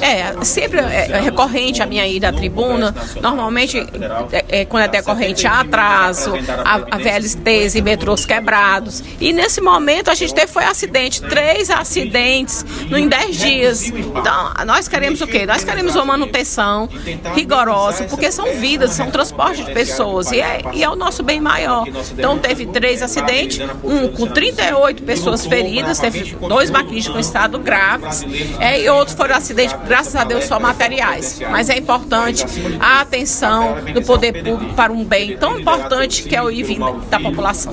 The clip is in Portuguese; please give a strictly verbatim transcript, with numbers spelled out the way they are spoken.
É, sempre é recorrente a minha ida à tribuna, normalmente é, é, quando é decorrente a atraso, a, a V L Ts e metrôs quebrados. E nesse momento a gente teve foi acidente, três acidentes em dez dias. Então, nós queremos o quê? Nós queremos uma manutenção rigorosa, porque são vidas, são transporte de pessoas, e é, e é o nosso bem maior. Então, teve três acidentes, um com trinta e oito pessoas feridas, teve dois maquinistas com estado graves, é, e outros foram acidentes, graças a Deus, só materiais. Mas é importante a atenção do poder público para um bem tão importante que é o ir e vir da população.